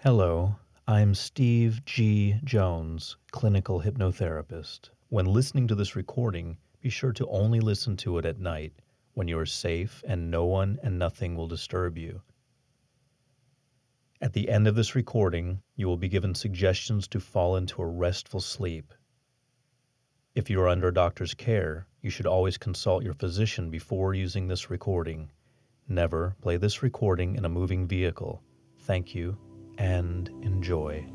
Hello, I'm Steve G. Jones, clinical hypnotherapist. When listening to this recording, be sure to only listen to it at night when you are safe and no one and nothing will disturb you. At the end of this recording, you will be given suggestions to fall into a restful sleep. If you are under a doctor's care, you should always consult your physician before using this recording. Never play this recording in a moving vehicle. Thank you and enjoy.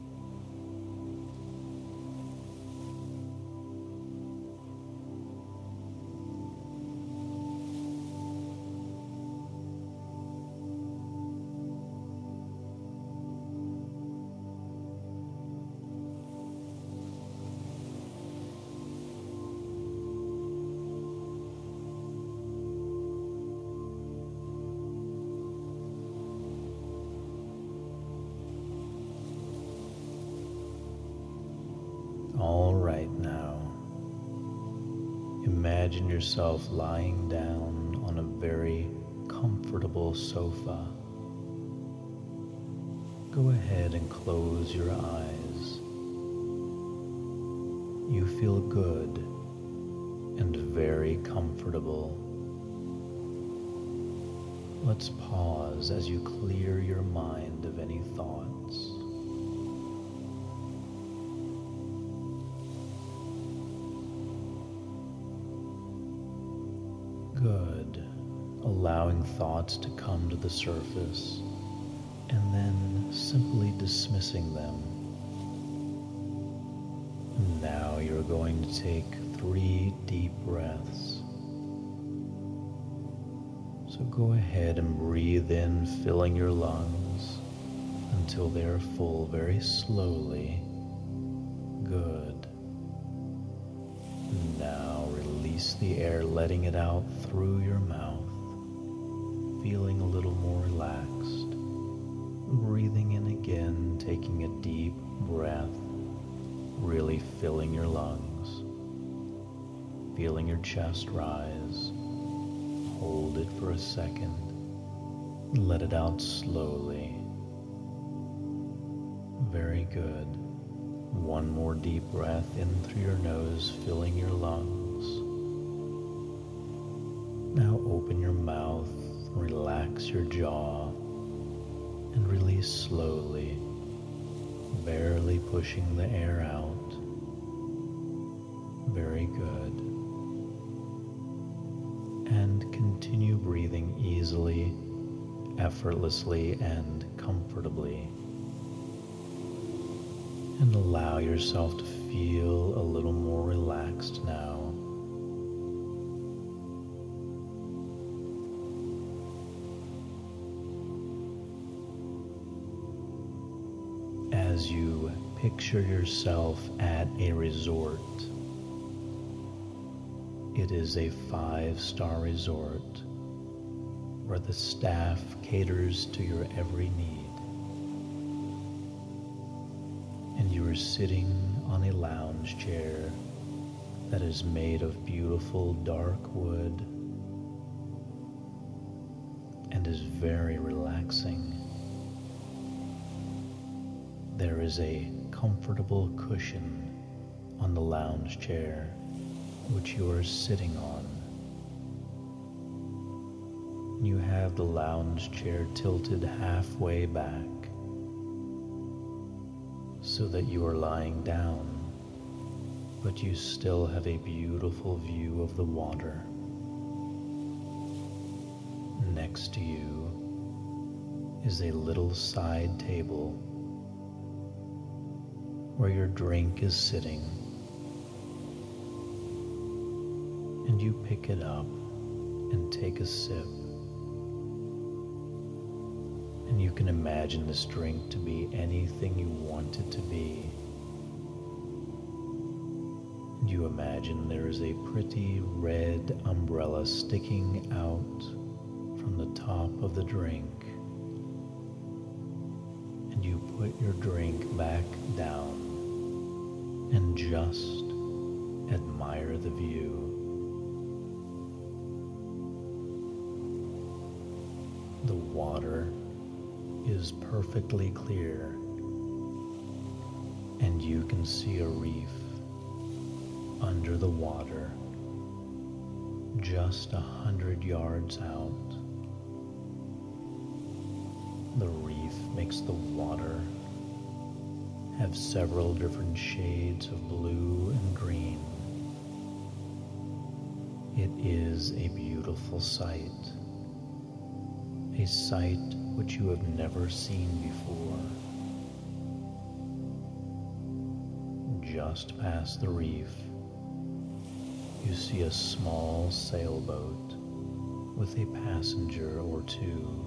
All right now, imagine yourself lying down on a very comfortable sofa. Go ahead and close your eyes. You feel good and very comfortable. Let's pause as you clear your mind of any thoughts. Good. Allowing thoughts to come to the surface and then simply dismissing them. Now you're going to take 3 deep breaths. So go ahead and breathe in, filling your lungs until they are full very slowly. Good. Now release the air, letting it out through your mouth, feeling a little more relaxed. Breathing in again, taking a deep breath, really filling your lungs, feeling your chest rise. Hold it for a second, let it out slowly. Very good. One more deep breath in through your nose, filling your lungs. Now open your mouth, relax your jaw, and release slowly, barely pushing the air out. Very good. And continue breathing easily, effortlessly, and comfortably. And allow yourself to feel a little more relaxed now. As you picture yourself at a resort, it is a 5-star resort where the staff caters to your every need. And you are sitting on a lounge chair that is made of beautiful dark wood and is very relaxing. There is a comfortable cushion on the lounge chair which you are sitting on. You have the lounge chair tilted halfway back so that you are lying down, but you still have a beautiful view of the water. Next to you is a little side table where your drink is sitting, and you pick it up and take a sip. And you can imagine this drink to be anything you want it to be. And you imagine there is a pretty red umbrella sticking out from the top of the drink. And you put your drink back down and just admire the view. The water is perfectly clear and you can see a reef under the water just 100 yards out. The reef makes the water have several different shades of blue and green. It is a beautiful sight, a sight which you have never seen before. Just past the reef, you see a small sailboat with a passenger or two.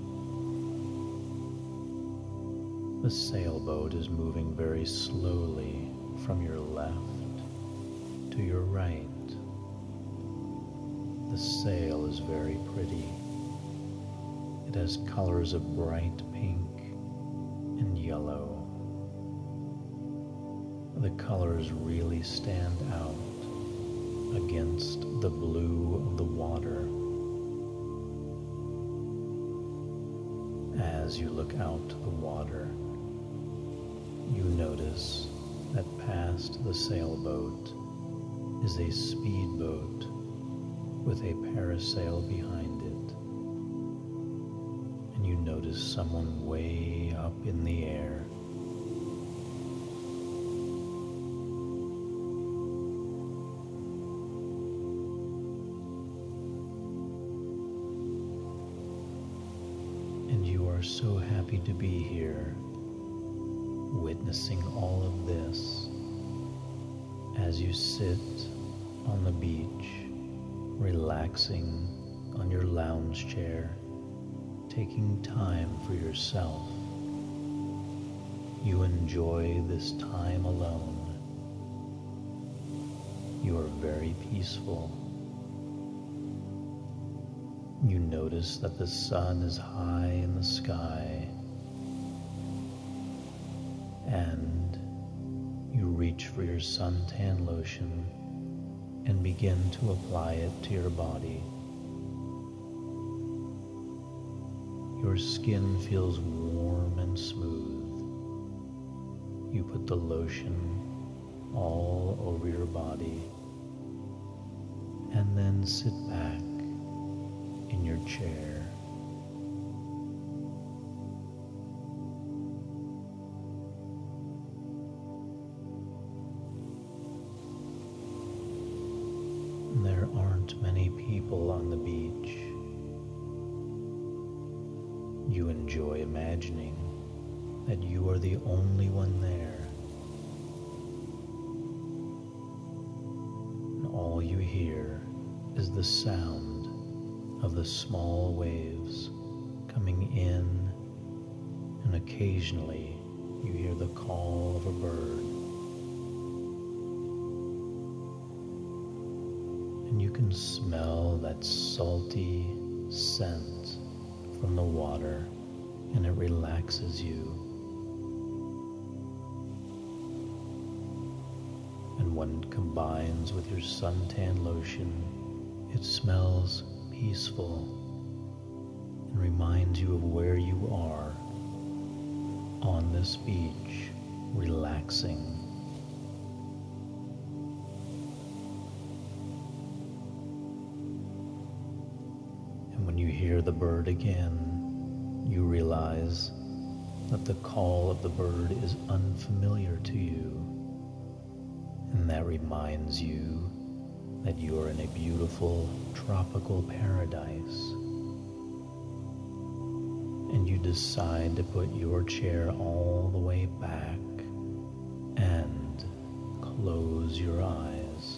The sailboat is moving very slowly from your left to your right. The sail is very pretty. It has colors of bright pink and yellow. The colors really stand out against the blue of the water. As you look out to the water, you notice that past the sailboat is a speedboat with a parasail behind it. And you notice someone way up in the air. And you are so happy to be here, witnessing all of this as you sit on the beach, relaxing on your lounge chair, taking time for yourself. You enjoy this time alone. You are very peaceful. You notice that the sun is high in the sky, and you reach for your suntan lotion and begin to apply it to your body. Your skin feels warm and smooth. You put the lotion all over your body and then sit back in your chair. There aren't many people on the beach. You enjoy imagining that you are the only one there. And all you hear is the sound of the small waves coming in, and occasionally you hear the call of a bird. And you can smell that salty scent from the water, and it relaxes you. And when it combines with your suntan lotion, it smells peaceful and reminds you of where you are on this beach, relaxing. When you hear the bird again, you realize that the call of the bird is unfamiliar to you, and that reminds you that you are in a beautiful tropical paradise. And you decide to put your chair all the way back and close your eyes.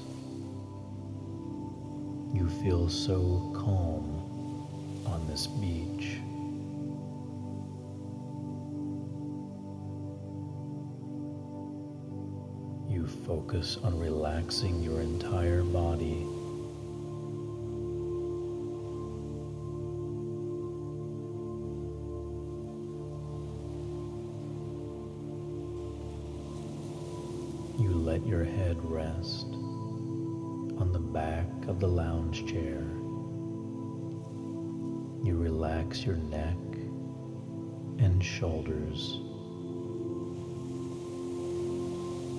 You feel so calm on this beach. You focus on relaxing your entire body. You let your head rest on the back of the lounge chair. You relax your neck and shoulders.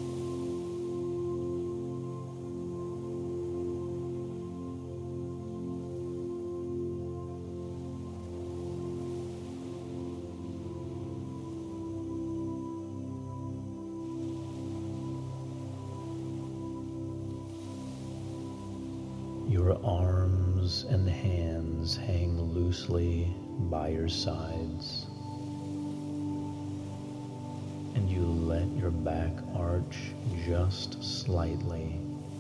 your arms and hands hang loosely by your sides, and you let your back arch just slightly,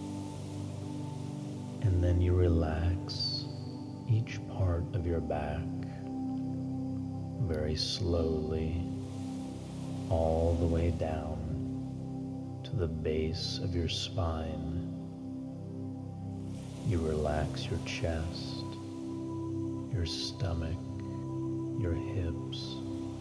and then you relax each part of your back very slowly all the way down to the base of your spine. You relax your chest, your stomach, your hips,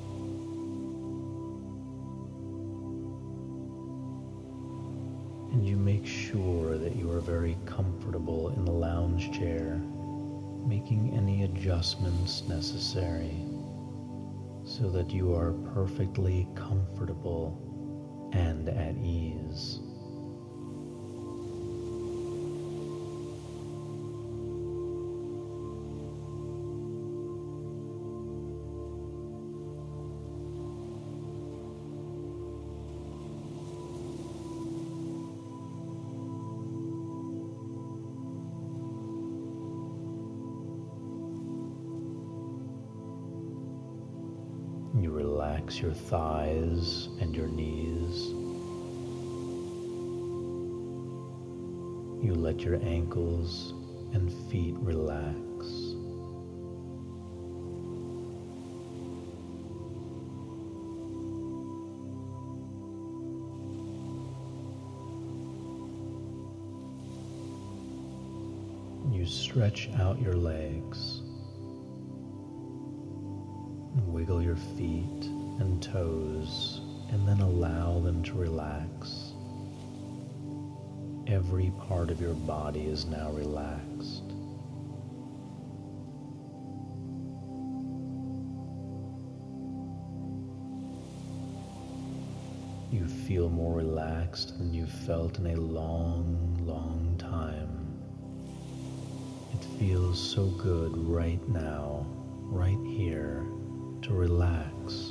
and you make sure that you are very comfortable in the lounge chair, making any adjustments necessary so that you are perfectly comfortable and at ease. You relax your thighs and your knees. You let your ankles and feet relax. You stretch out your legs. Wiggle your feet and toes, and then allow them to relax. Every part of your body is now relaxed. You feel more relaxed than you've felt in a long, long time. It feels so good right now, right here, to relax.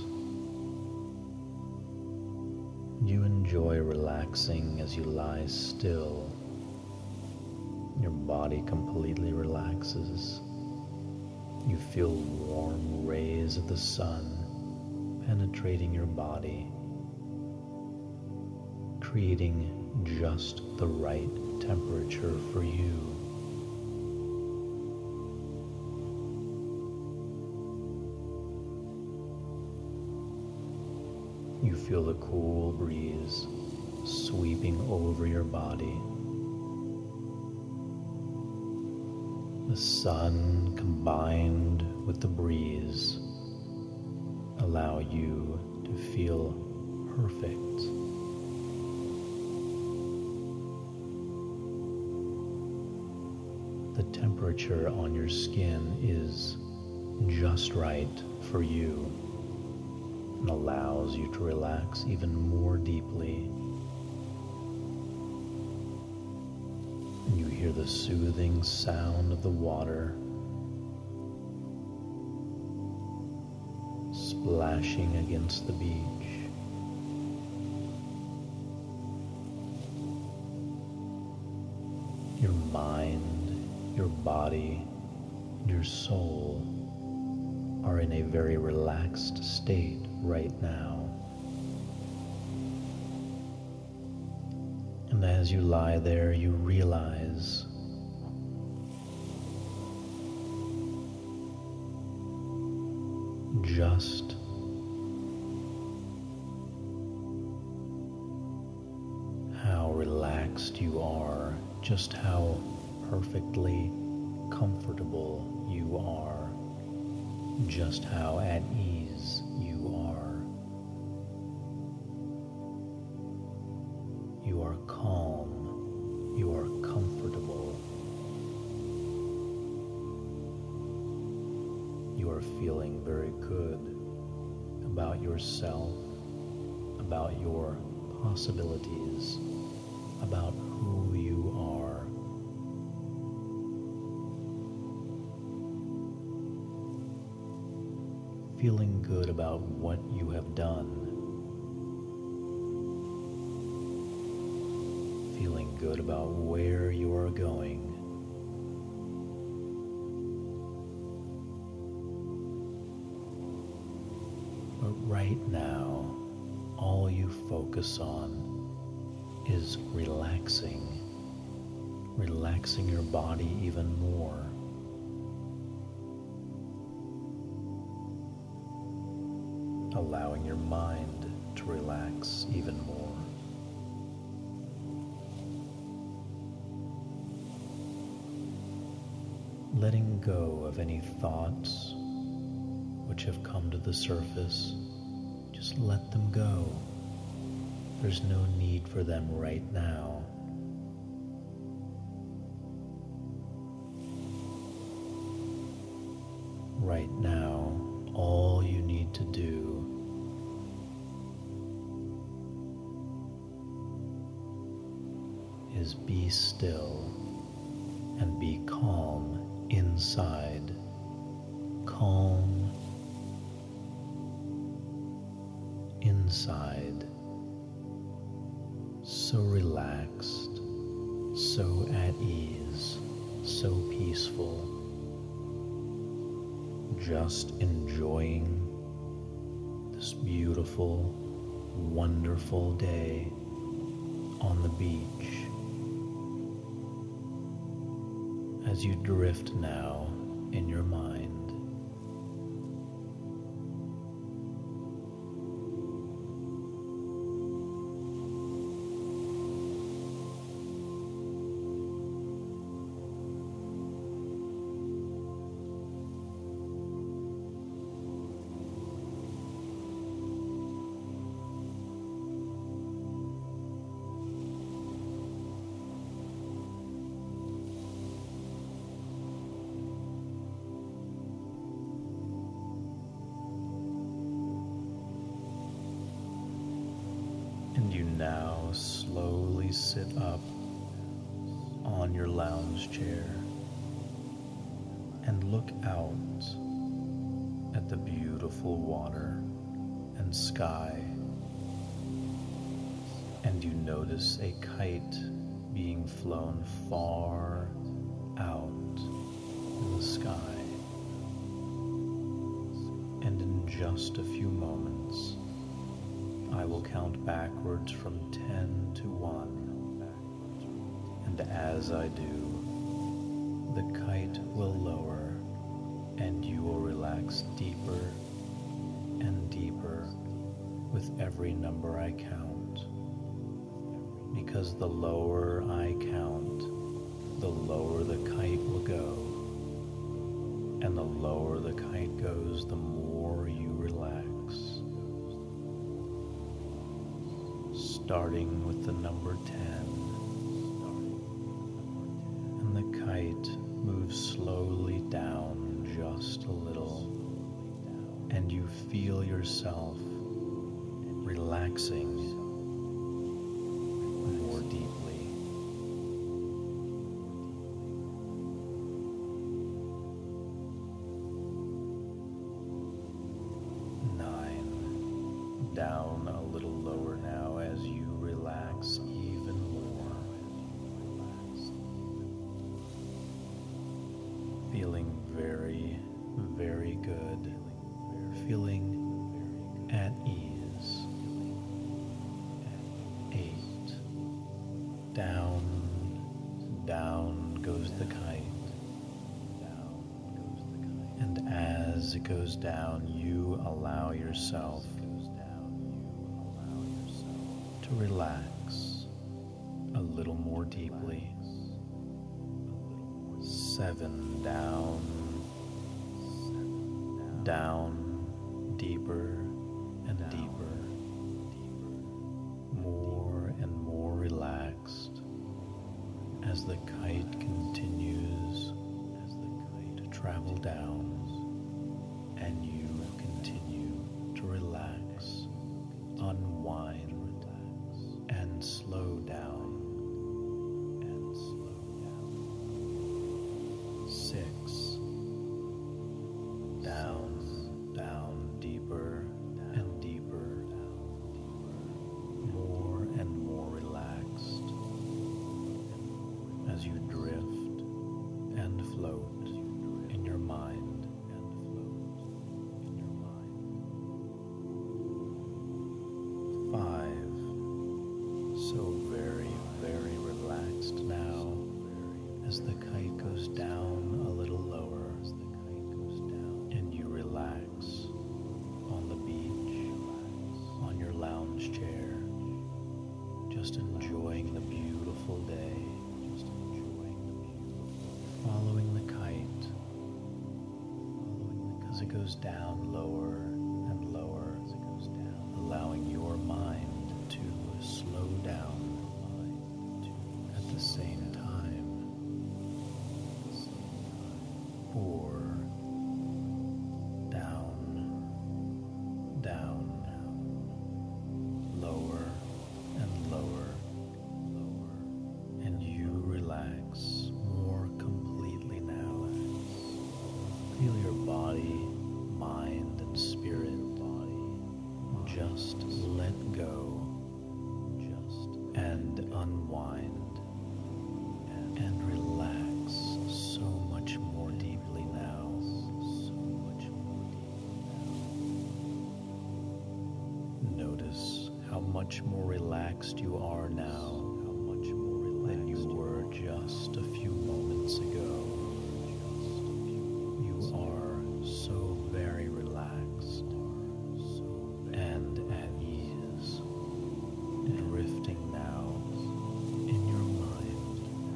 You enjoy relaxing as you lie still. Your body completely relaxes. You feel warm rays of the sun penetrating your body, creating just the right temperature for you. You feel the cool breeze sweeping over your body. The sun combined with the breeze allow you to feel perfect. The temperature on your skin is just right for you and allows you to relax even more deeply. And you hear the soothing sound of the water splashing against the beach. Your mind, your body, your soul are in a very relaxed state right now. And as you lie there, you realize just how relaxed you are, just how perfectly comfortable you are, just how at ease you are. You are calm, you are comfortable, you are feeling very good about yourself, about your possibilities, about who you are. Feeling good about what you have done. Feeling good about where you are going. right now, all you focus on is relaxing your body even more. Allowing your mind to relax even more. Letting go of any thoughts which have come to the surface, just let them go. There's no need for them right now. Right now, all you need to do is be still and be calm inside. Calm inside. So relaxed, so at ease, so peaceful. Just enjoying this beautiful, wonderful day on the beach. As you drift now in your mind. And you now slowly sit up on your lounge chair and look out at the beautiful water and sky. And you notice a kite being flown far out in the sky. And in just a few moments, I will count backwards from 10 to 1. And as I do, the kite will lower and you will relax deeper and deeper with every number I count. Because the lower I count, the lower the kite will go. And the lower the kite goes, the more you relax. Starting with the number 10, and the kite moves slowly down just a little, and you feel yourself relaxing more deeply. Down a little lower now as you relax even more. Feeling very, very good. Feeling at ease. 8. Down, down goes the kite. And as it goes down, you allow yourself to relax a little more deeply. 7. Down, down, deeper and deeper, more and more relaxed as the kite continues to travel down, and you continue to relax, unwind, and slow down. 6. Down, down, deeper and deeper, more and more relaxed as you drift and float in your mind. just enjoying the beautiful day, following the kite as it goes down lower and lower, allowing your mind to slow down at the same time. 4, down, lower and lower, and you relax more completely now. Feel your body, mind, and spirit just let go and unwind and relax so much more deeply now. Notice how much more relaxed you are now than you were just a few moments ago. You are so very relaxed and at ease, drifting now in your mind,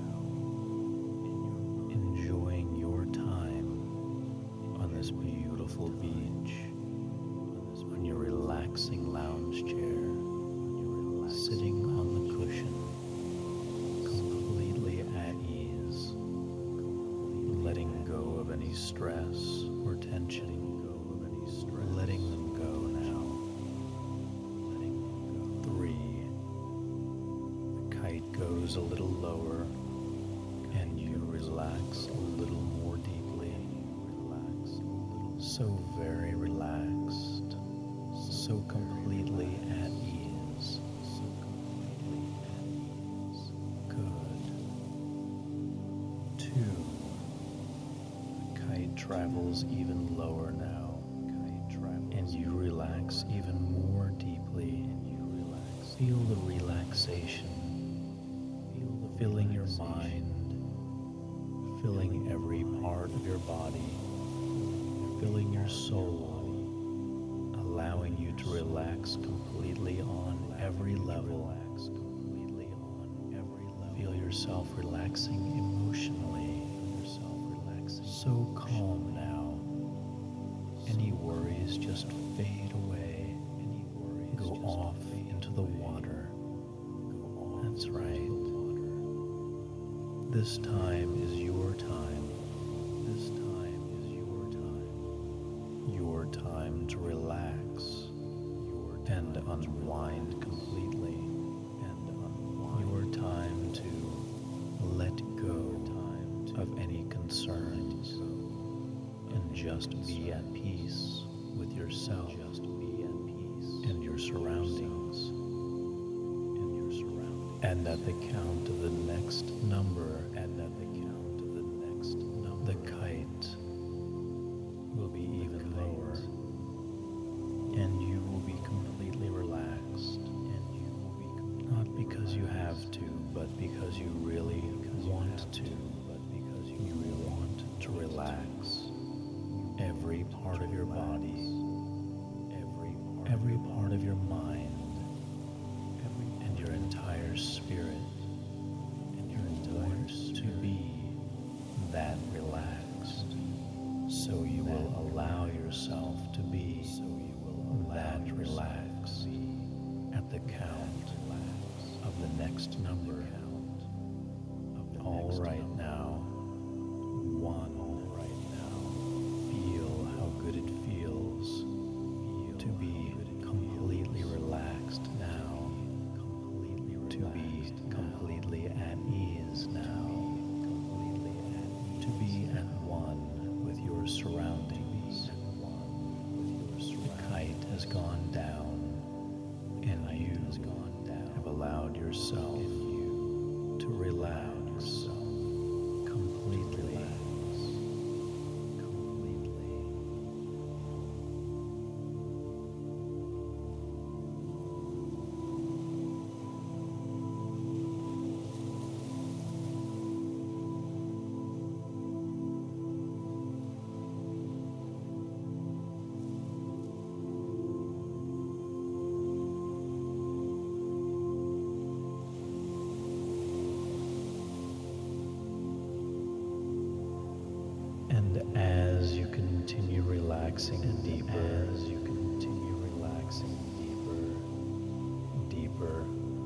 enjoying your time on this beautiful beach, on your relaxing lounge chair, sitting on the cushion, completely at ease, letting go of any stress or tension, letting them go now. 3, the kite goes a little lower, and you relax a little more deeply, so very relaxed, so completely at ease. Good. 2, the kite travels even lower now, and you relax even more deeply. Feel the relaxation, filling your mind, filling every part of your body, filling your soul, allowing you to relax completely on every level. Feel yourself relaxing emotionally, so calm now. Any worries just fade away, go off into the water. That's right. This time is your time. Your time to relax and unwind completely. Your time to let go of any concerns and just be at peace with yourself and your surroundings. And at the count of the next number, the kite will be even lower, and you will be completely relaxed. Not because you have to, but because you really want to. You want to relax every part of your body, every part of your mind, and your entire spirit. You want to be that relaxed, so you will allow yourself to be that relaxed at the count of the next number. All right now. 1. Feel how good it feels to be completely relaxed now, to be completely at ease now, to be at one with your surroundings. The kite has gone down, and you have allowed yourself to relax completely. relaxing deeper, as you continue relaxing deeper, deeper,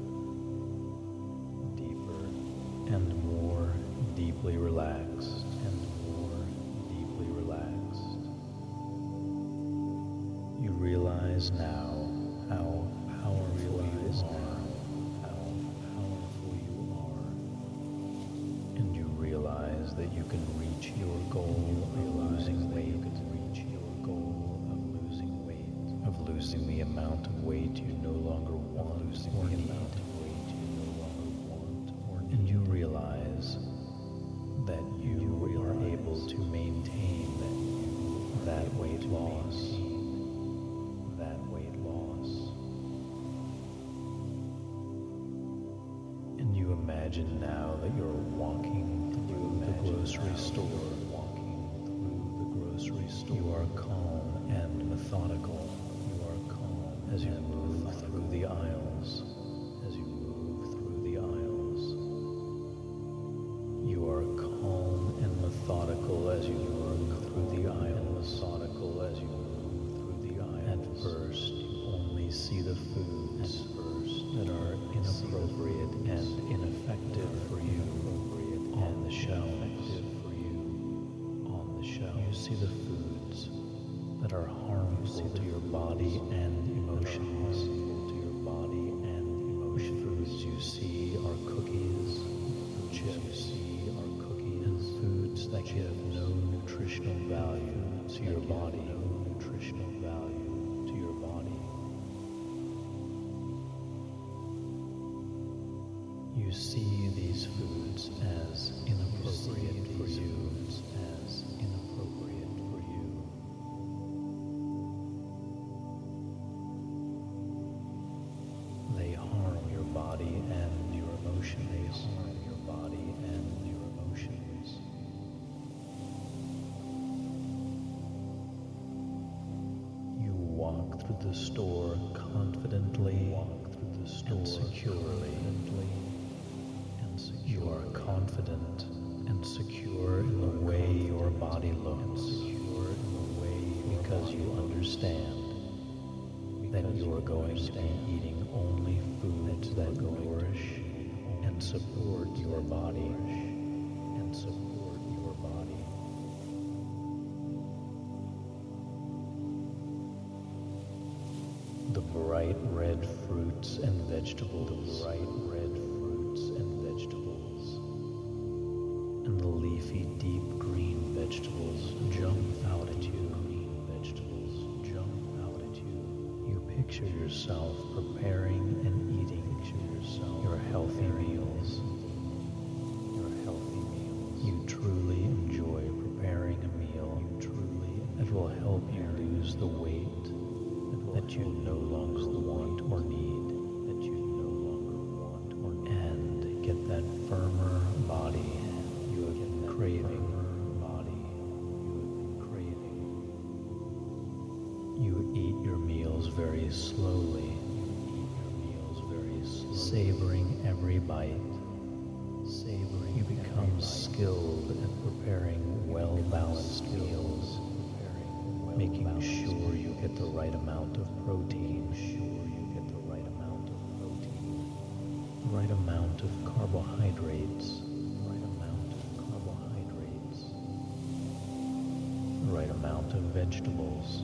deeper, and more deeply relaxed, and more deeply relaxed. You realize now how powerful you are, and you realize that you can reach your goal of losing weight, of losing the amount of weight you no longer want or need, and you realize that you are able to maintain that weight loss. And you imagine now that you're walking through the grocery store. You are calm and methodical. As you move through the aisles. You are calm and methodical as you move through the aisles. At first, you only see the foods that are inappropriate and ineffective for you on the shelf. You see the foods that are harmful to your body and emotions. The foods you see are cookies, chips, and foods that give no nutritional value to your body. You see these foods as inappropriate for you. They harm your body and your emotions. You walk through the store confidently and securely. You are confident and secure in the way your body looks, because you understand that you are going to be eating only foods that nourish and support your body. The bright red fruits and vegetables, and the leafy deep green vegetables jump out at you. You picture yourself preparing and eating your healthy meals. You truly enjoy preparing a meal that will help you lose the weight that you no longer want or need, and get that firmer body you have been craving. You eat your meals very slowly, savoring every bite. You become skilled at preparing well-balanced meals, making sure you get the right amount of protein, the right amount of carbohydrates, the right amount of vegetables.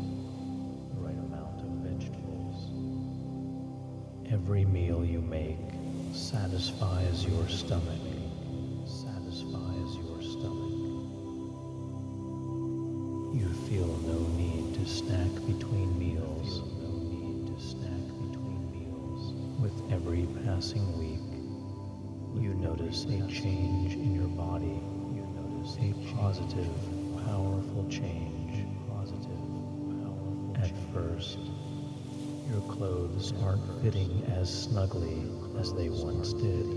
Every meal you make satisfies your stomach. You feel no need to snack between meals. With every passing week, you notice a change in your body, a positive, powerful change. At first, your clothes aren't fitting as snugly as they once did.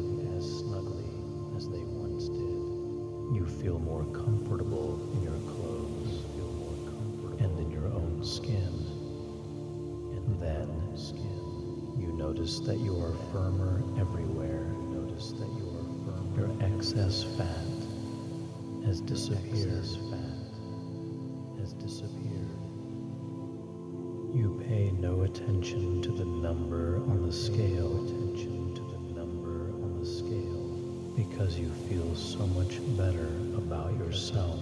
You feel more comfortable in your clothes and in your own skin. And then you notice that you are firmer everywhere. Your excess fat has disappeared. You pay no attention to the number on the scale, because you feel so much better about yourself.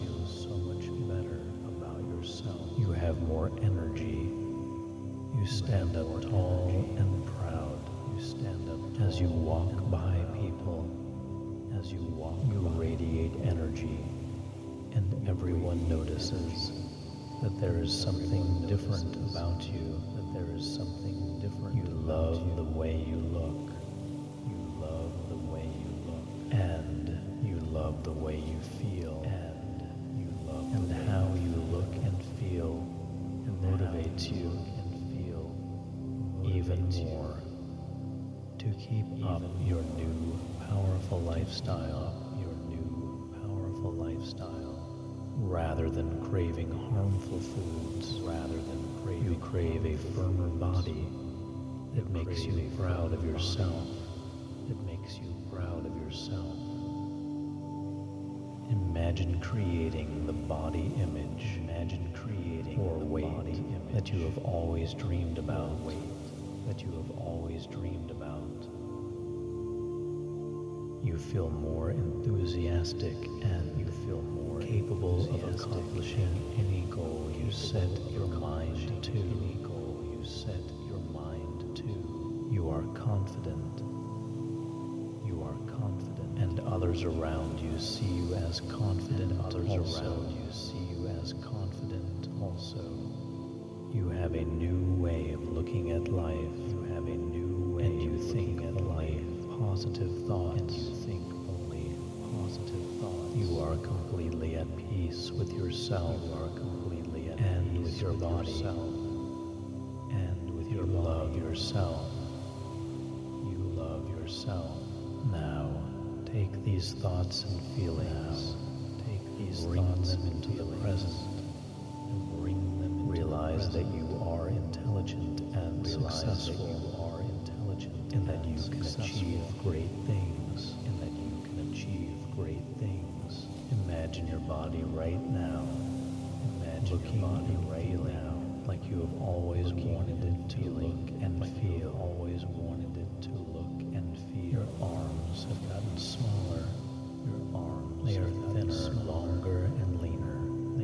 You have more energy. You stand up tall and proud. As you walk by people, you radiate energy, and everyone notices that there is something different about you. You love the way you look. And you love the way you feel. And how you look and feel motivates you even more to keep up your new powerful lifestyle. Rather than craving harmful foods, you crave a firmer body that makes you proud of yourself. Imagine creating the body image or weight that you have always dreamed about. You feel more enthusiastic and you feel more capable of accomplishing any goal you set your mind to. You are confident. And others around you see you as confident also. You have a new way of looking at life. And you think only positive thoughts. You are completely at peace with yourself. And with your body. You love yourself. Now, take these thoughts and feelings, bring them into the present, realize that you are intelligent and successful, and that you can achieve great things. Imagine your body right now, looking and feeling like you have always wanted it to look and feel. Your arms have gotten smaller. They are thinner, longer, and leaner.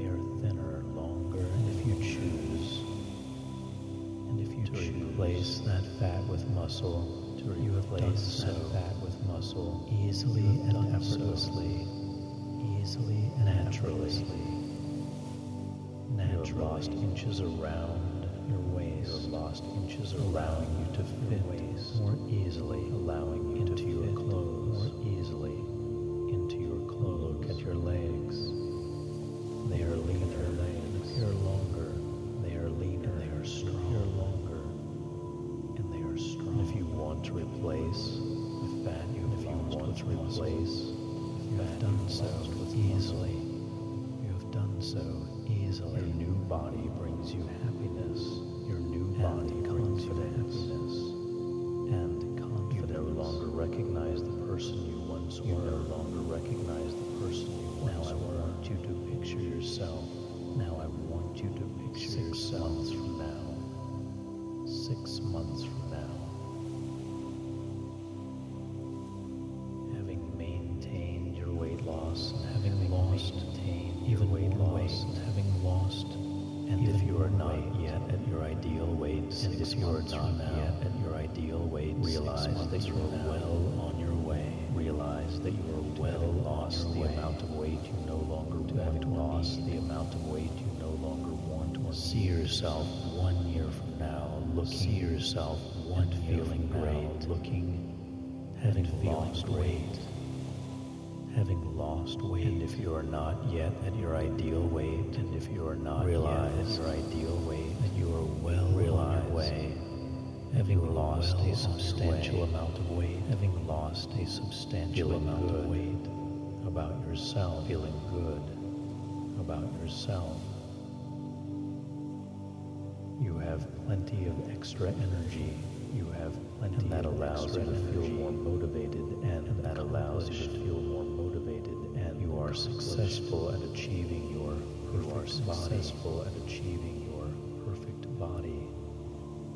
And if you choose to replace that fat with muscle, you have done so easily and effortlessly, naturally. You have lost inches around your waist, allowing you to fit more easily, into your clothes, Look at your legs. They are leaner and appear longer. They are leaner and they are stronger. If you want to replace the fat you have done so easily. Your new body brings you happiness. Confidence. You no longer recognize the person you once were. Now I want you to picture yourself. 6 months from now. Having maintained your weight loss, and having lost even weight loss, and if you are not yet at your ideal weight, realize that you are well on your way. The amount of weight you no longer want. See yourself 1 year from now, and feeling great, having lost weight. And if you are not yet at your ideal weight, realize that you are well on your way. Having lost a substantial amount of weight, about yourself, feeling good about yourself. You have plenty of extra energy. And that allows you to feel more motivated and you are successful at achieving your perfect body.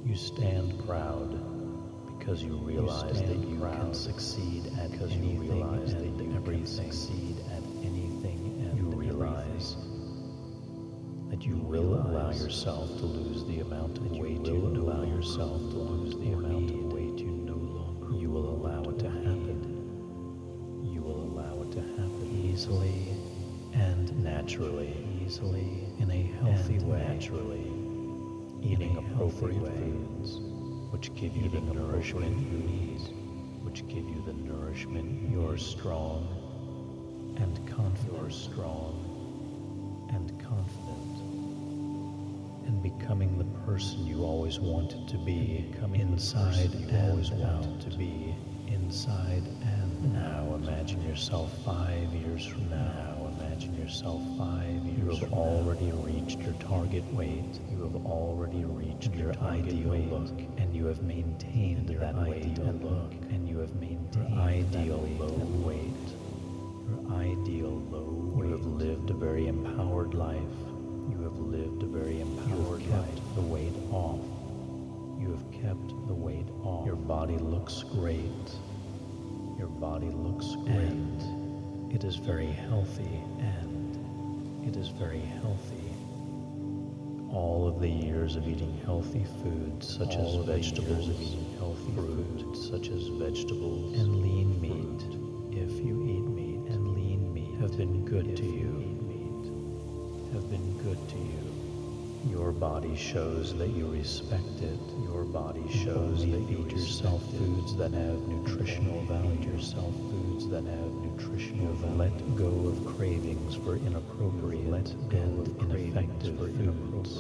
You stand proud because you realize that you can succeed at anything and everything. You realize that you will allow yourself to lose the amount of weight you allow yourself to lose the amount of weight you no longer. You will allow it to happen. You will allow it to happen easily and naturally. Easily in a healthy way. Naturally. Eating appropriate foods, which give you the nourishment you need, which give you the nourishment. You're strong and confident. You're strong and confident. And becoming the person you always wanted to be, inside and always wanted to be, inside and now. Imagine yourself 5 years from now. Imagine yourself 5 years. You have already reached your target weight. You have already reached your ideal look, and you have maintained that ideal look, and you have maintained your ideal low weight. Your ideal low weight. You have lived a very empowered life. You have lived a very empowered life. You have kept the weight off. You have kept the weight off. Your body looks great. Your body looks great. And it is very healthy, and it is very healthy. All of the years of eating healthy foods, such as vegetables, such as vegetables and lean meat, if you eat meat and lean meat, have been good to you. Have been good to you. Your body shows that you respect it. Your body shows that you eat yourself foods that have nutritional value. Yourself foods that have nutritional value. Let go of cravings for inappropriate and ineffective foods.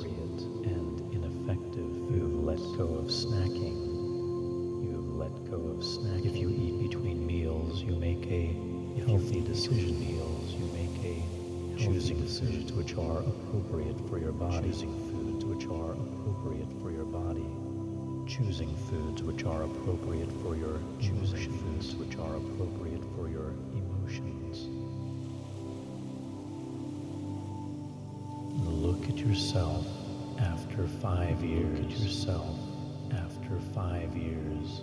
You've let go of snacking. You have let go of snacking. If you eat between meals, you make a healthy decision. Choosing foods which are appropriate for your body. Choosing foods which are appropriate for your body. Choosing foods which are appropriate for your emotions. Which are appropriate for your emotions. Look at yourself after 5 years. Look at yourself after 5 years.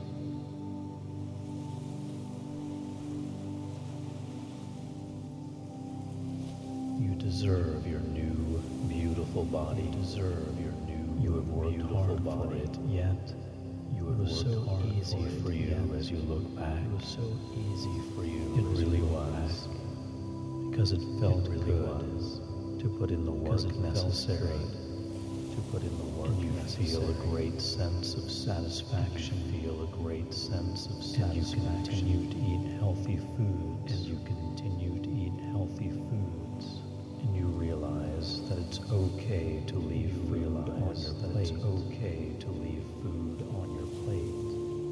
You deserve your new, beautiful body. You deserve your new, you have worked hard for it, yet it was so easy for you as you look back. It was so easy for you. It really was. Because it felt good to put in the work necessary. To put in the work, and you feel a great sense of satisfaction. Feel a great sense of satisfaction. And you continue to eat healthy foods. And you continue to eat healthy foods. And you realize that it's okay to leave food on your plate. It's okay to leave food on your plate.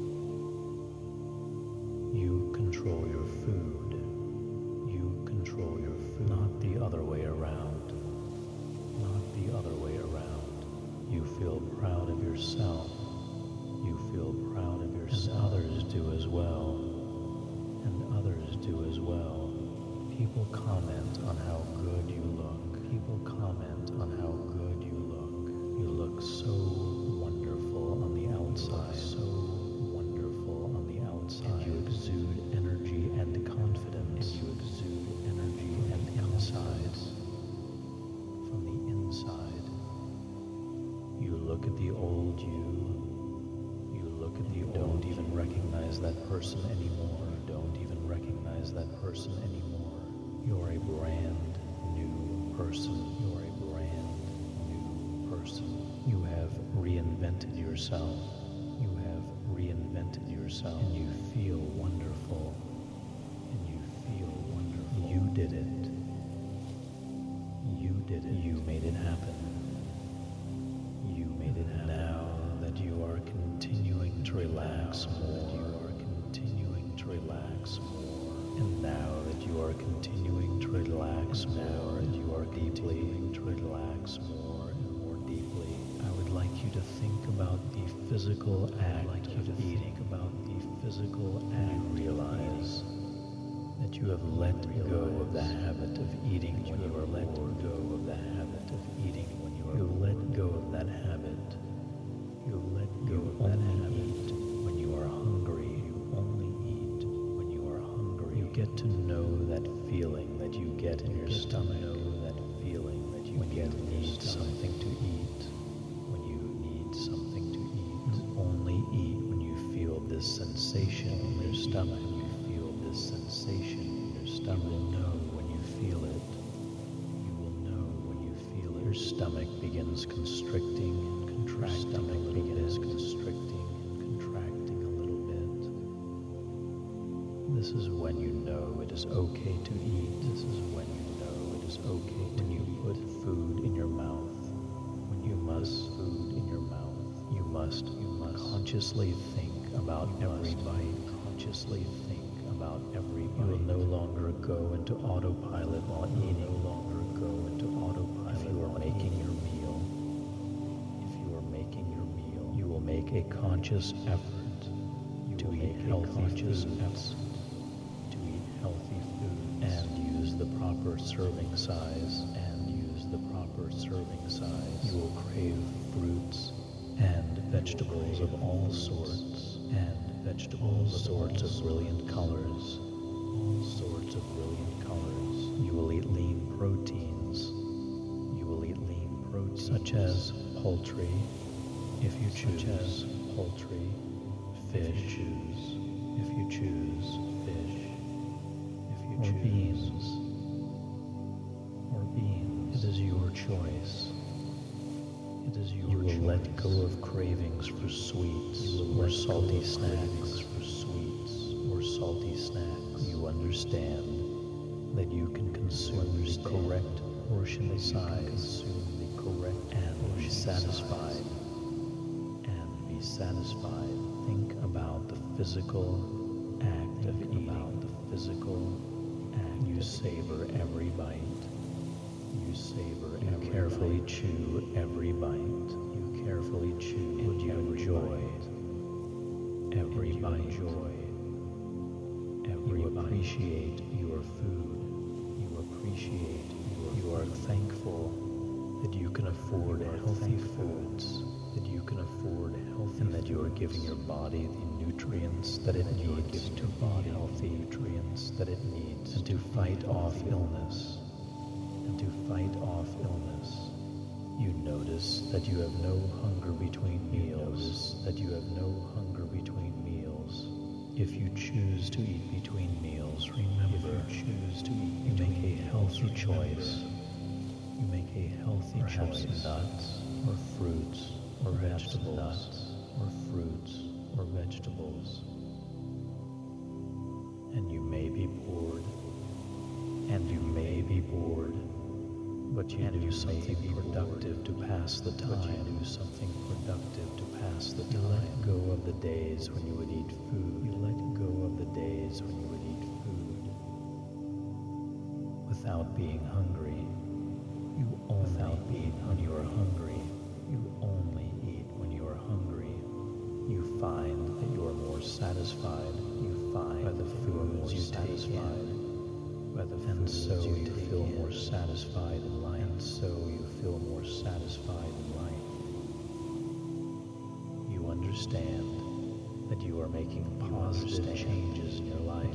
You control your food. You control your food. Not the other way around. Not the other way around. You feel proud of yourself. You feel proud of yourself. And others do as well. And others do as well. People comment on how good you look. People comment on how good you look. You look so wonderful on the outside. So wonderful on the outside. And you exude energy and confidence. And you exude energy and insides. From the inside. You look at the old you. You look at the old. You don't even recognize that person anymore. You don't even recognize that person anymore. You're a brand new person. You're a brand new person. You have reinvented yourself. You have reinvented yourself. And you feel wonderful. And you feel wonderful. You did it. You did it. You made it happen. You made it happen. Now that you are continuing to relax more. You are continuing to relax more. And now that you are continuing to relax more, and you are continuing to relax more and more deeply, I would like you to think about the physical act of eating. About the physical act. Realize that you have let go of the habit of eating when you are let go of the habit of eating when you are let go of that habit. You let go of that habit. When you are hungry, you only eat when you are hungry. You get to know that feeling that you get in your stomach. That feeling that you get when you need something to eat. When you need something to eat. You only eat when you feel this sensation in your stomach. You feel this sensation in your stomach. You will know when you feel it. You will know when you feel it. Your stomach begins constricting and contracting. Stomach begins constricting and contracting a little bit. This is when you know it is okay to eat. This is when you know it is okay to eat. When you put food in your mouth. When you must food in your mouth. You must consciously think about every bite. Consciously think about every bite. You will no longer go into autopilot while eating. No longer go into autopilot. If you are making your meal, you will make a conscious effort to eat healthy foods. To eat healthy foods and use the proper serving size. You will crave fruits and vegetables of all sorts, all sorts of brilliant colors. You will eat lean proteins. Such as poultry, if you choose. Fish, if you choose. Or beans. It is your choice. You will let go of cravings for sweets or salty snacks. You understand that you can consume the correct portion size and be satisfied. Think about the physical act of eating. You savor every bite. You carefully chew every bite. And you enjoy every bite. You appreciate your food. You are thankful that you can afford healthy foods. And that you are giving your body the nutrients that it needs to be healthy. And to fight off illness. You notice that you have no hunger between meals. If you choose to eat between meals, remember, you make a healthy choice. Perhaps nuts or fruits or vegetables. And you may be bored. But you do something productive to pass the time. You let go of the days when you would eat food. Without being hungry. You only eat when you are hungry. You find that you are more satisfied. By the foods you take in. And so you feel more satisfied in life. You understand that you are making positive changes in your life.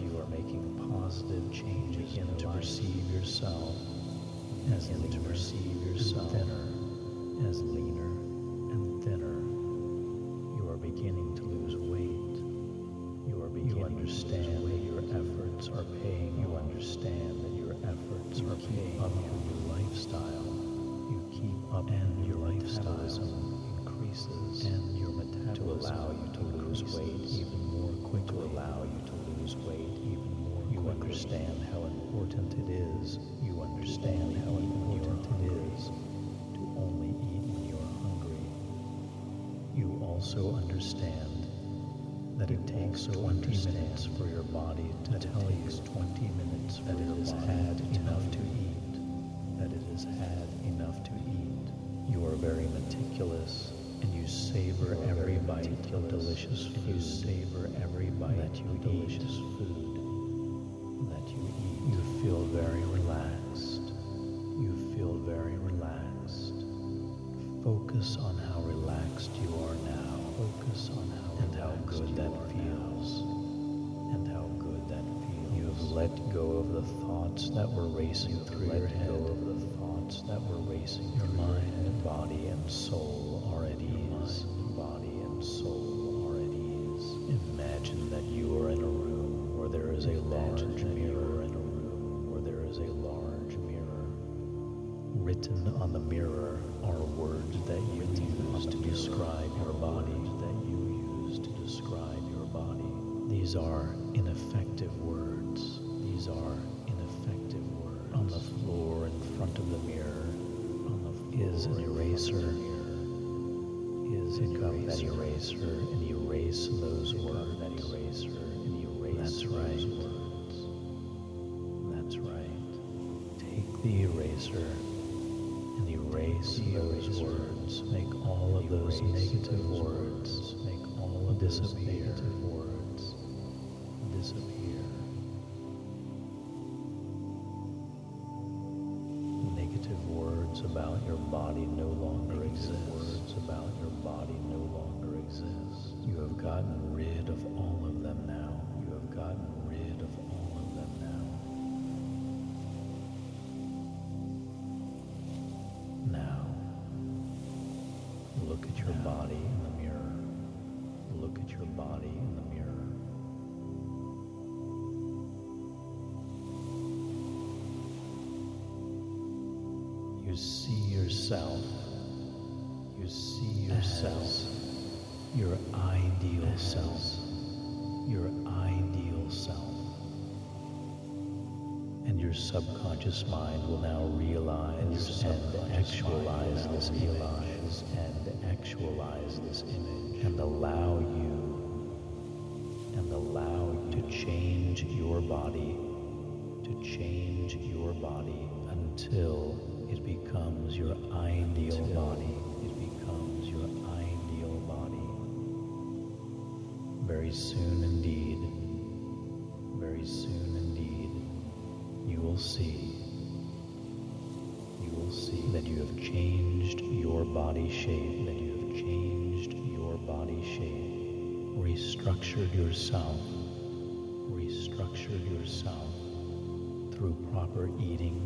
Begin to perceive yourself as leaner and thinner. You are beginning to lose weight. You understand that your efforts are paying. You keep up your new lifestyle. And your metabolism increases. To allow you to lose weight even more quickly. You understand how important it is. To only eat when you are hungry. You also understand that it takes 20 minutes for your body to tell you that it has had enough to eat. You are very meticulous, and you savor every bite of delicious food. That you eat. You feel very relaxed. Focus on how relaxed you are now. Focus on how good that feels. And how good that feels. You have let go of the thoughts that were racing through your head. Your mind, body, and soul are at ease. Imagine that you are in a room where there is a large mirror. Written on the mirror are words that you use to describe your body. These are ineffective words. On the floor in front of the mirror is an eraser. Pick up that eraser and erase those words. That's right. Take the eraser and erase those words. Make all of those negative words disappear. Negative words about your body no longer exist. You have gotten rid of all of them now. Now, look at your body in the mirror. You see yourself as your ideal self. And your subconscious mind will now realize and actualize this image and allow you to change your body until it becomes your ideal body. Very soon indeed, you will see that you have changed your body shape, restructured yourself through proper eating,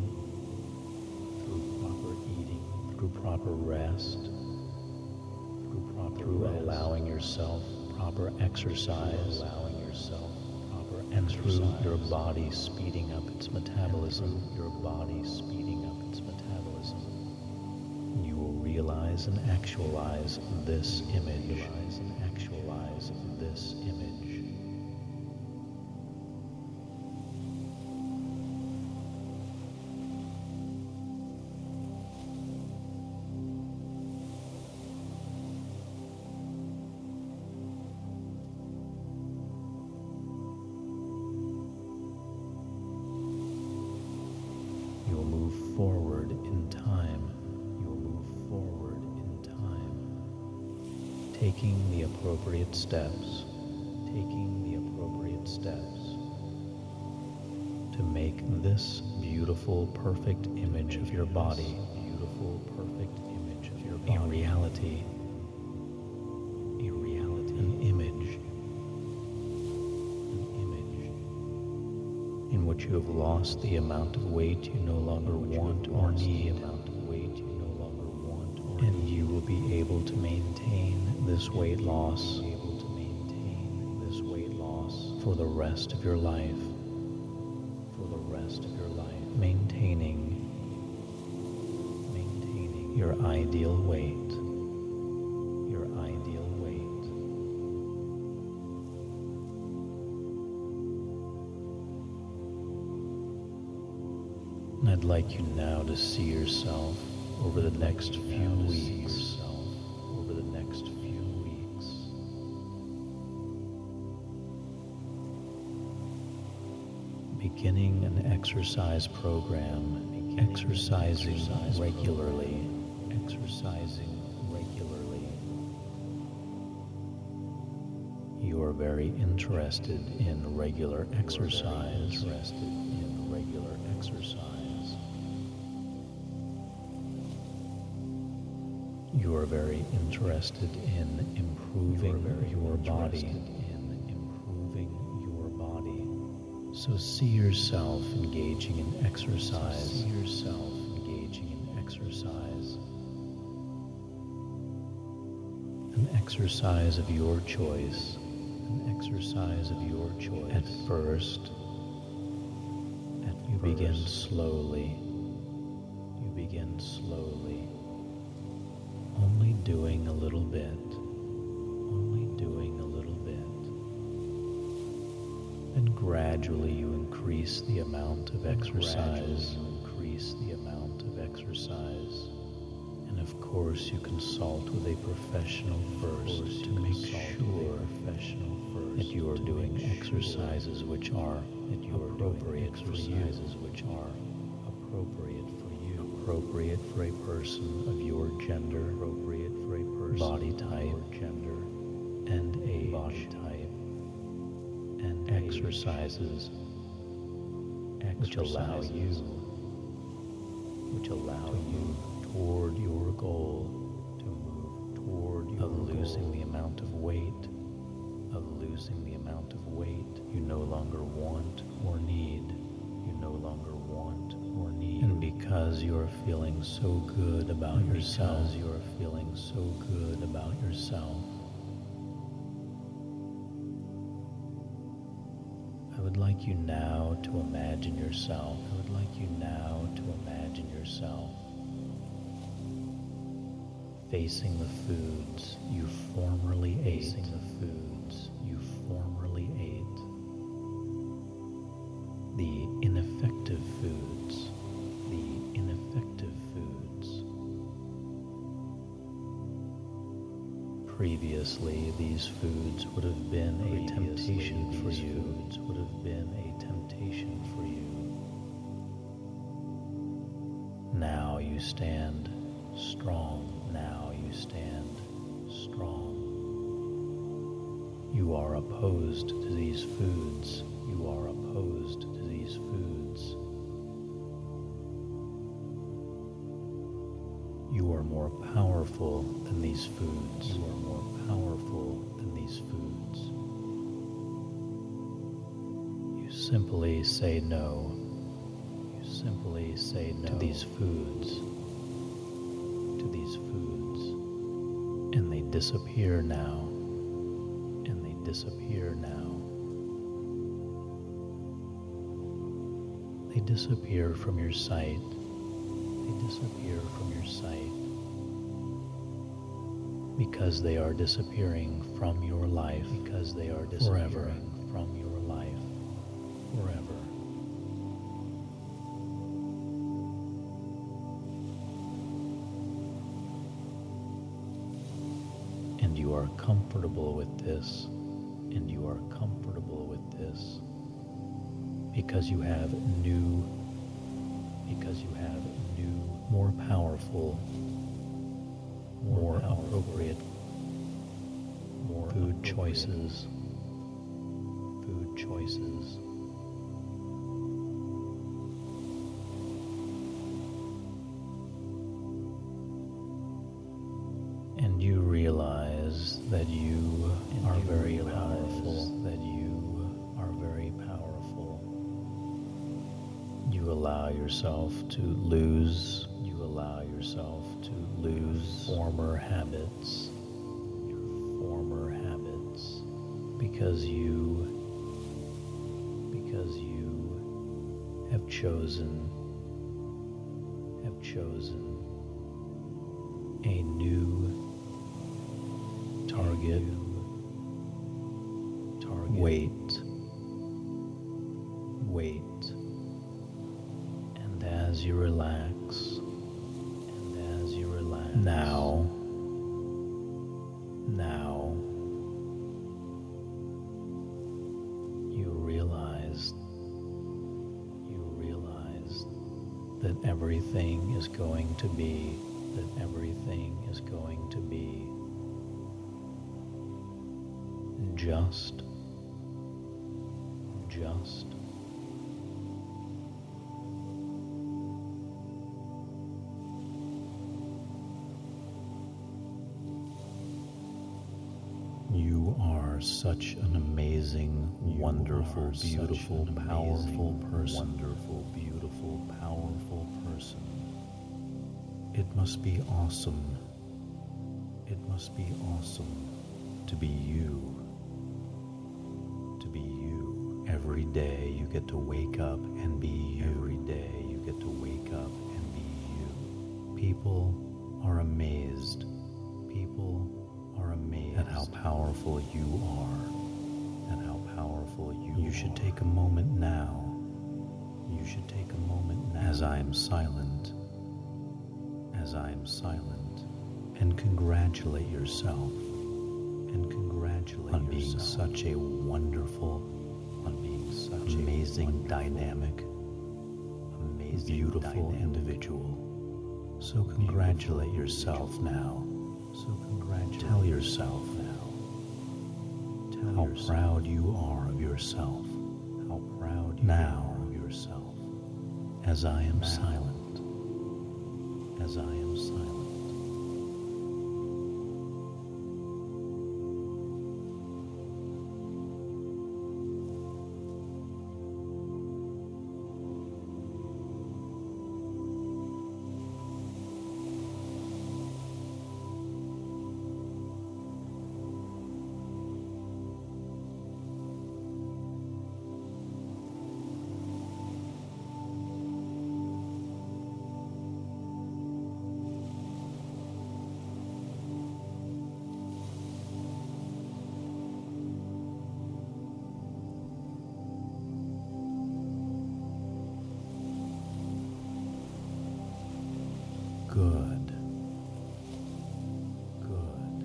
through proper rest, through allowing yourself proper exercise, and through your body speeding up its metabolism. You will realize and actualize this image. You'll move forward in time. Taking the appropriate steps. To make this beautiful, perfect image of your body a reality. An image in which you have lost the amount of weight you no longer want or need, and you will be able to maintain this weight loss for the rest of your life, maintaining your ideal weight. And I'd like you now to see yourself over the next few weeks. Beginning an exercise program, exercising regularly. You are very interested in regular exercise. You are very interested in improving your body. So see yourself engaging in exercise. An exercise of your choice. At first, you begin slowly. Only doing a little bit. And gradually you increase the amount of exercise. And of course you consult with a professional first to make sure that you are doing exercises which are appropriate for you. Appropriate for a person of your gender, body type, and age. And exercises which allow you toward your goal, of losing the amount of weight you no longer want or need. And because you are feeling so good about yourself, I would like you now to imagine yourself facing the foods you formerly ate. The ineffective foods. Previously, these foods would have been a temptation for you. Now you stand strong. You are opposed to these foods. You are more powerful than these foods. You simply say no. To these foods. And they disappear now. They disappear from your sight. Because they are disappearing from your life. Forever. And you are comfortable with this. Because you have new, more powerful, more appropriate food choices. And you realize that you are very powerful. You allow yourself to lose former habits, because you have chosen a new target weight. And as you relax, now you realize that everything is going to be just such an amazing, wonderful, beautiful, powerful person. Wonderful, beautiful, powerful person. It must be awesome. It must be awesome to be you. To be you. Every day you get to wake up and be you. Every day you get to wake up and be you. People are amazed. People are amazed at how powerful you are. At how powerful you are. You should take a moment now. You should take a moment now. As I am silent. As I am silent. And congratulate yourself. And congratulate on being such a wonderful, on being such amazing, dynamic, amazing, beautiful individual. So congratulate yourself now. So tell yourself now. How proud you are of yourself. How proud you are of yourself. As I am silent. As I am silent. Good. Good.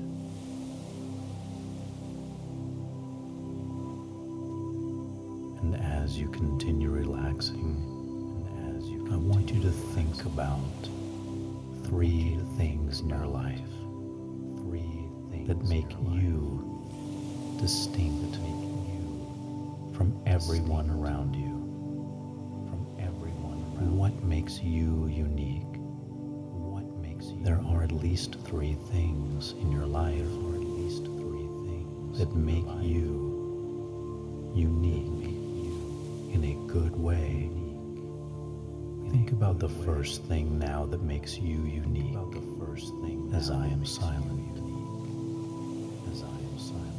And as you continue relaxing, I want you to think about 3 things in your life. 3 things that make you distinct from everyone around you. From everyone around you. What makes you unique? There are at least 3 things in your life that make you unique in a good way. Think about the first thing now that makes you unique. As I am silent. As I am silent.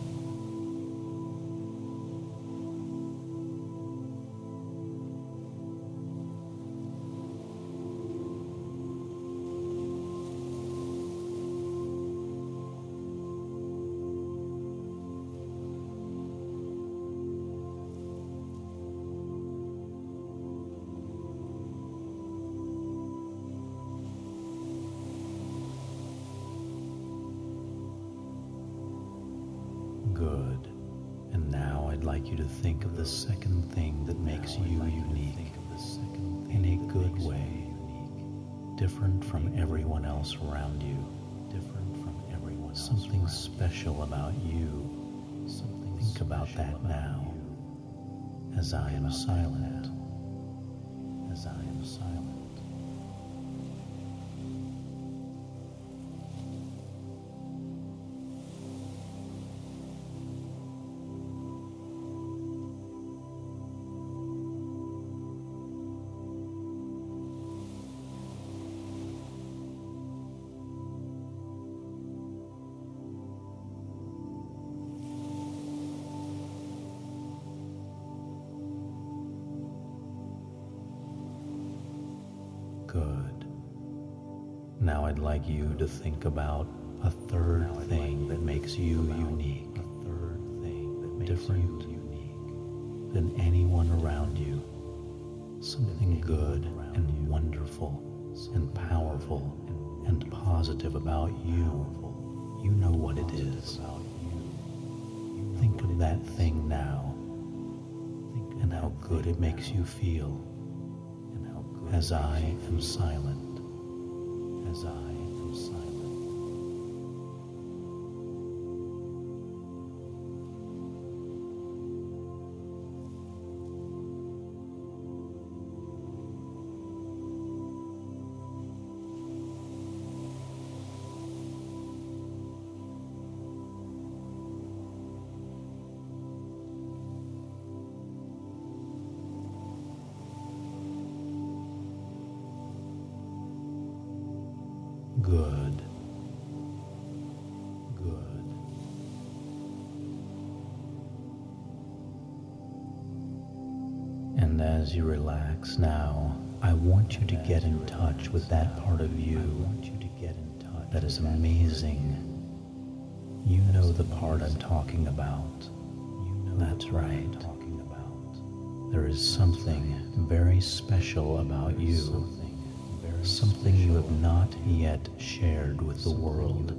Good. And now I'd like you to think of the second thing that makes you unique in a good way, different from everyone else around you, something special about you. Think about that now, as I am silent, as I am silent. Good. Now I'd like you to think about a third thing that makes you unique, different than anyone around you, something good and wonderful and powerful and positive about you. You know what it is. Think of that thing now and how good it makes you feel. As I am silent, as I am silent. And as you relax now, I want you to get in touch with that part of you that is amazing. You know the part I'm talking about. That's right. There is something very special about you. Something you have not yet shared with the world.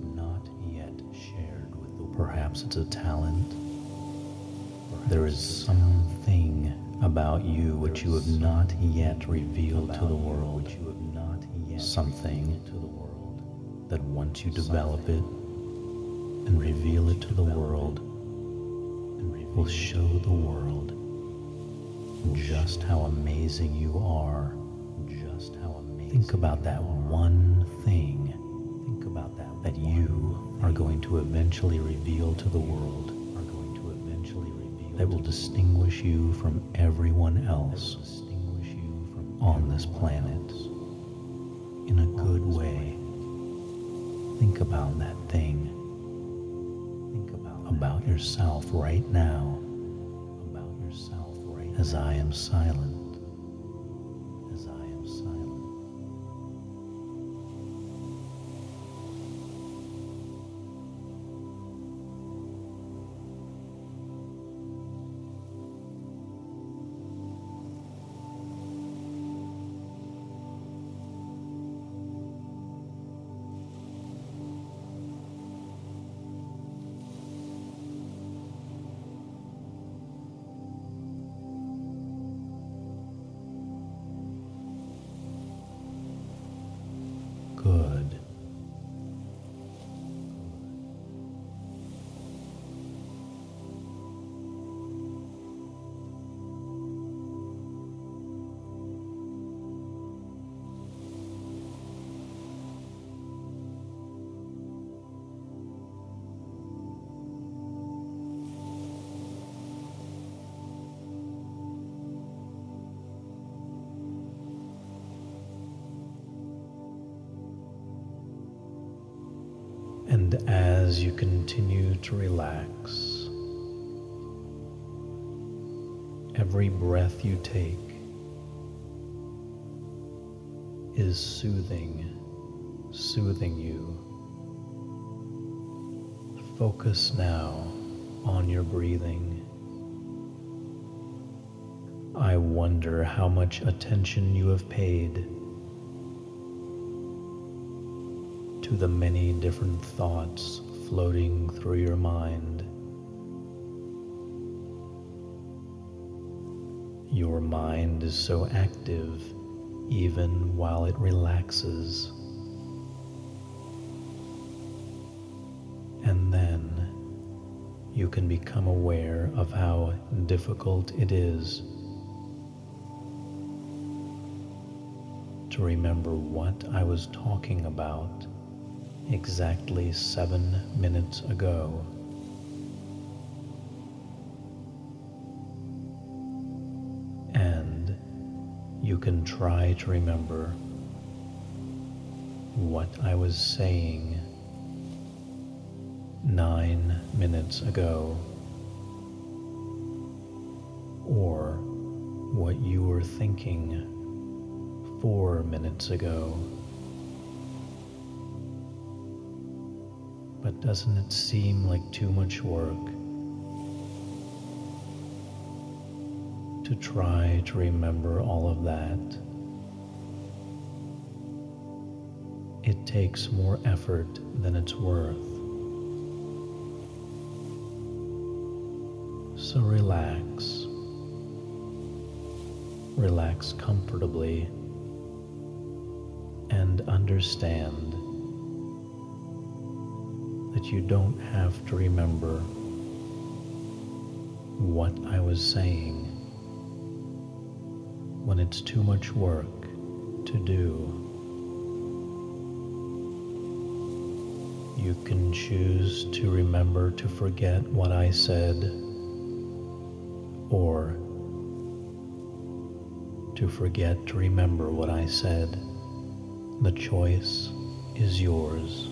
Perhaps it's a talent. There is something about you which you have not yet revealed to the world. Something that once you develop it and reveal it to the world, will show the world just how amazing you are. Think about that one thing that you are going to eventually reveal to the world, that will distinguish you from everyone else on this planet in a good way. Think about that thing. Think about yourself right now, as I am silent. Good. And as you continue to relax, every breath you take is soothing you. Focus now on your breathing. I wonder how much attention you have paid to the many different thoughts floating through your mind. Your mind is so active even while it relaxes. And then you can become aware of how difficult it is to remember what I was talking about exactly 7 minutes ago. And you can try to remember what I was saying 9 minutes ago, or what you were thinking 4 minutes ago. But doesn't it seem like too much work to try to remember all of that? It takes more effort than it's worth. So relax. Relax comfortably and understand that you don't have to remember what I was saying when it's too much work to do. You can choose to remember to forget what I said, or to forget to remember what I said. The choice is yours.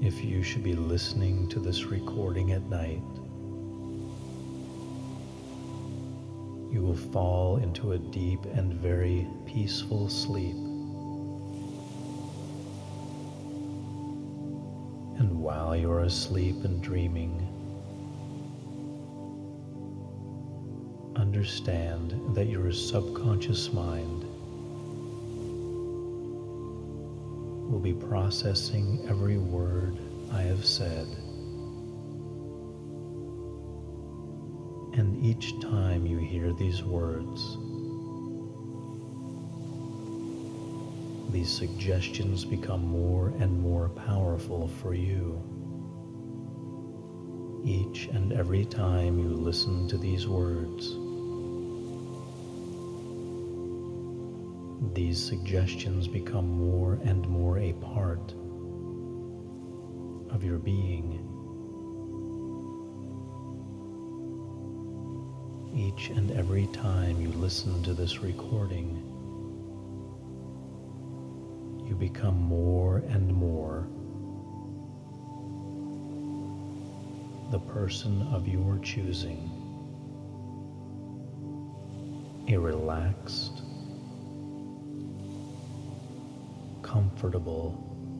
if you should be listening to this recording at night, you will fall into a deep and very peaceful sleep. And while you're asleep and dreaming, understand that your subconscious mind will be processing every word I have said. And each time you hear these words, these suggestions become more and more powerful for you. Each and every time you listen to these words, these suggestions become more and more a part of your being. Each and every time you listen to this recording, you become more and more the person of your choosing, a relaxed, comfortable,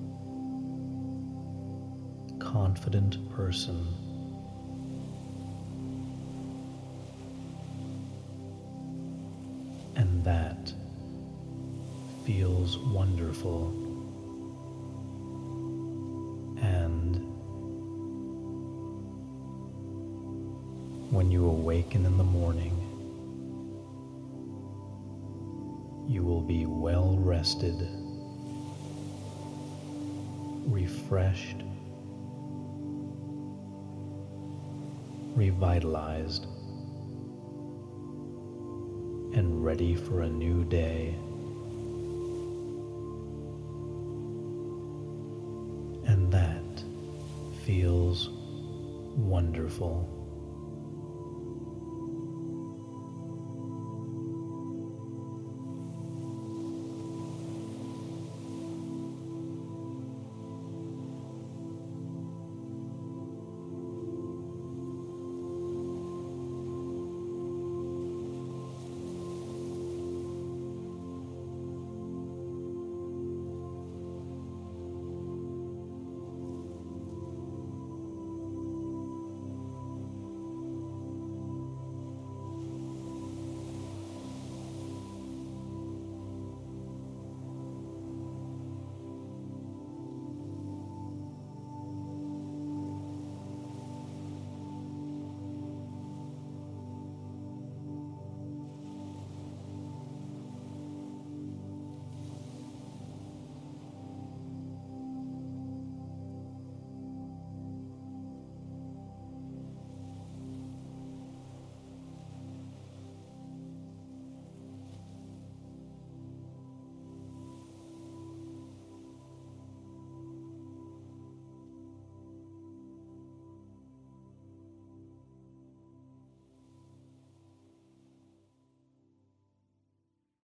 confident person. And that feels wonderful. And when you awaken in the morning, you will be well rested, refreshed, revitalized, and ready for a new day. And that feels wonderful.